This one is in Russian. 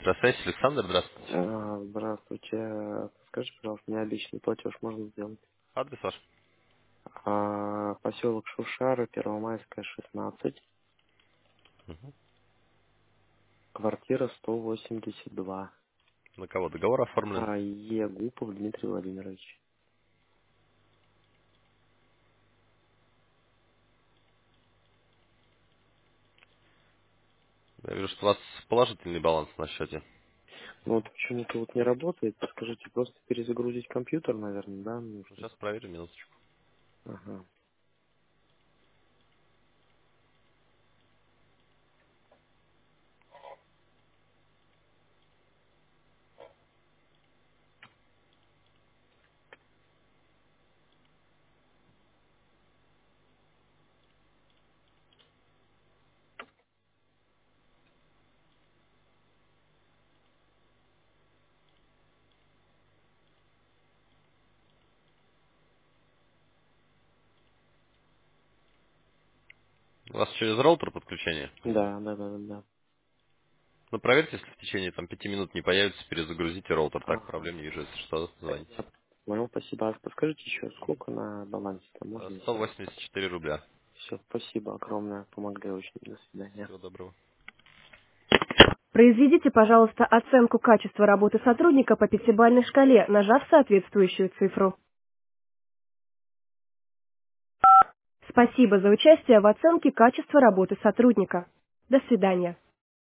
Красавец Александр, здравствуйте. Здравствуйте. Скажи, пожалуйста, мне личный платеж можно сделать? Адрес ваш? Поселок Шушары, Первомайская, 16, Мгм. квартира 182. На кого договор оформлен? Гупов Дмитрий Владимирович. Я вижу, что у вас положительный баланс на счете. Ну вот почему-то вот не работает. Подскажите, просто перезагрузить компьютер, наверное, да, нужно? Сейчас проверим минуточку. Ага. У вас через роутер подключение? Да. Ну, проверьте, если в течение 5 минут не появится, перезагрузите роутер. Так, Ага. проблем не вижу, если что, звоните. Я понял, спасибо. Подскажите еще, сколько на балансе там можно сделать? 184 рубля. Все, спасибо огромное, помогли очень. До свидания. Всего доброго. Произведите, пожалуйста, оценку качества работы сотрудника по пятибалльной шкале, нажав соответствующую цифру. Спасибо за участие в оценке качества работы сотрудника. До свидания.